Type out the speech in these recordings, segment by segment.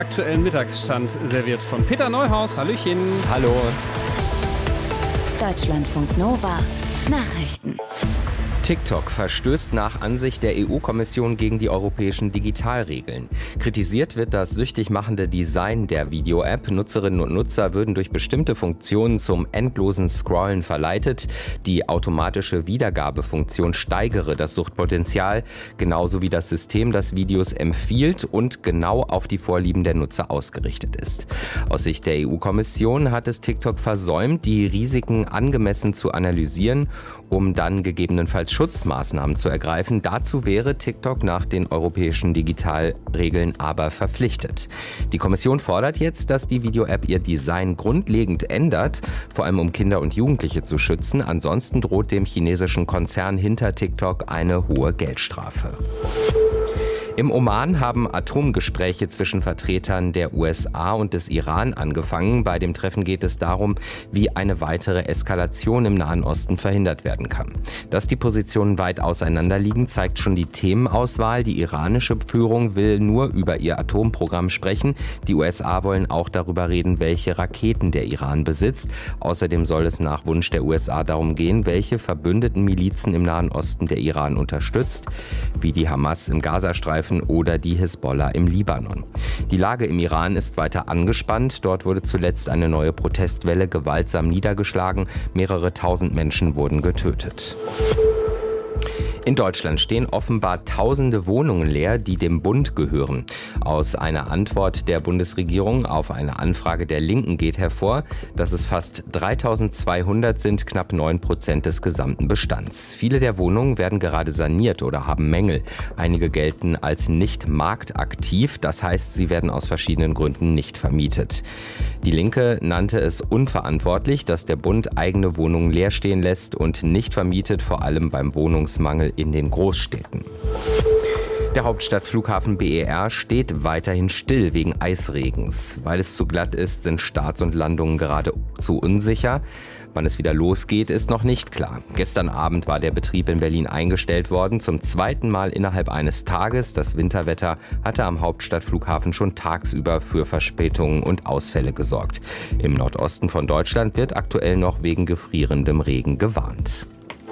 Aktuellen Mittagsstand serviert von Peter Neuhaus. Hallöchen. Hallo. Deutschlandfunk Nova. Nachrichten. TikTok verstößt nach Ansicht der EU-Kommission gegen die europäischen Digitalregeln. Kritisiert wird das süchtig machende Design der Video-App. Nutzerinnen und Nutzer würden durch bestimmte Funktionen zum endlosen Scrollen verleitet. Die automatische Wiedergabefunktion steigere das Suchtpotenzial, genauso wie das System das Videos empfiehlt und genau auf die Vorlieben der Nutzer ausgerichtet ist. Aus Sicht der EU-Kommission hat es TikTok versäumt, die Risiken angemessen zu analysieren, um dann gegebenenfalls Schutzmaßnahmen zu ergreifen. Dazu wäre TikTok nach den europäischen Digitalregeln aber verpflichtet. Die Kommission fordert jetzt, dass die Video-App ihr Design grundlegend ändert, vor allem um Kinder und Jugendliche zu schützen. Ansonsten droht dem chinesischen Konzern hinter TikTok eine hohe Geldstrafe. Im Oman haben Atomgespräche zwischen Vertretern der USA und des Iran angefangen. Bei dem Treffen geht es darum, wie eine weitere Eskalation im Nahen Osten verhindert werden kann. Dass die Positionen weit auseinander liegen, zeigt schon die Themenauswahl. Die iranische Führung will nur über ihr Atomprogramm sprechen. Die USA wollen auch darüber reden, welche Raketen der Iran besitzt. Außerdem soll es nach Wunsch der USA darum gehen, welche verbündeten Milizen im Nahen Osten der Iran unterstützt, wie die Hamas im Gazastreifen oder die Hisbollah im Libanon. Die Lage im Iran ist weiter angespannt. Dort wurde zuletzt eine neue Protestwelle gewaltsam niedergeschlagen. Mehrere tausend Menschen wurden getötet. In Deutschland stehen offenbar tausende Wohnungen leer, die dem Bund gehören. Aus einer Antwort der Bundesregierung auf eine Anfrage der Linken geht hervor, dass es fast 3200 sind, knapp 9% des gesamten Bestands. Viele der Wohnungen werden gerade saniert oder haben Mängel. Einige gelten als nicht marktaktiv, das heißt, sie werden aus verschiedenen Gründen nicht vermietet. Die Linke nannte es unverantwortlich, dass der Bund eigene Wohnungen leer stehen lässt und nicht vermietet, vor allem beim Wohnungsmangel in den Großstädten. Der Hauptstadtflughafen BER steht weiterhin still wegen Eisregens. Weil es zu glatt ist, sind Starts und Landungen geradezu unsicher. Wann es wieder losgeht, ist noch nicht klar. Gestern Abend war der Betrieb in Berlin eingestellt worden, zum zweiten Mal innerhalb eines Tages. Das Winterwetter hatte am Hauptstadtflughafen schon tagsüber für Verspätungen und Ausfälle gesorgt. Im Nordosten von Deutschland wird aktuell noch wegen gefrierendem Regen gewarnt.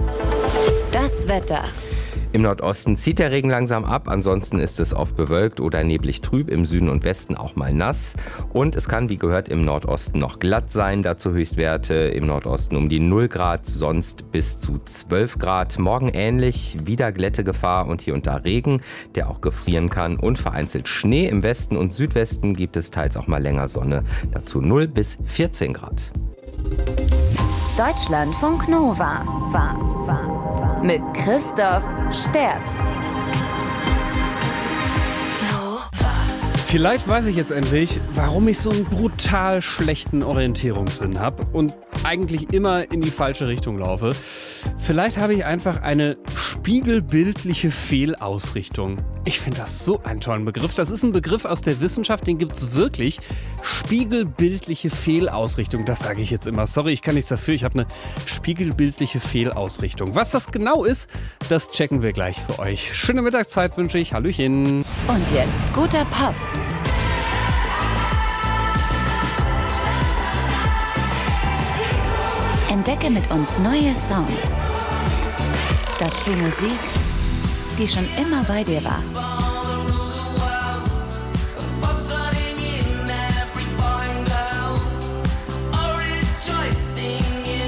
Das Wetter. Im Nordosten zieht der Regen langsam ab, ansonsten ist es oft bewölkt oder neblig trüb, im Süden und Westen auch mal nass. Und es kann, wie gehört, im Nordosten noch glatt sein, dazu Höchstwerte im Nordosten um die 0 Grad, sonst bis zu 12 Grad. Morgen ähnlich, wieder Glättegefahr und hier und da Regen, der auch gefrieren kann und vereinzelt Schnee. Im Westen und Südwesten gibt es teils auch mal länger Sonne, dazu 0 bis 14 Grad. Deutschlandfunk Nova. Mit Christoph Sterz. Vielleicht weiß ich jetzt endlich, warum ich so einen brutal schlechten Orientierungssinn habe und eigentlich immer in die falsche Richtung laufe. Vielleicht habe ich einfach eine spiegelbildliche Fehlausrichtung. Ich finde das so einen tollen Begriff. Das ist ein Begriff aus der Wissenschaft, den gibt es wirklich. Spiegelbildliche Fehlausrichtung, das sage ich jetzt immer. Sorry, ich kann nichts dafür, ich habe eine spiegelbildliche Fehlausrichtung. Was das genau ist, das checken wir gleich für euch. Schöne Mittagszeit wünsche ich. Hallöchen. Und jetzt guter Pop. Entdecke mit uns neue Songs. Dazu Musik, die schon immer bei dir war.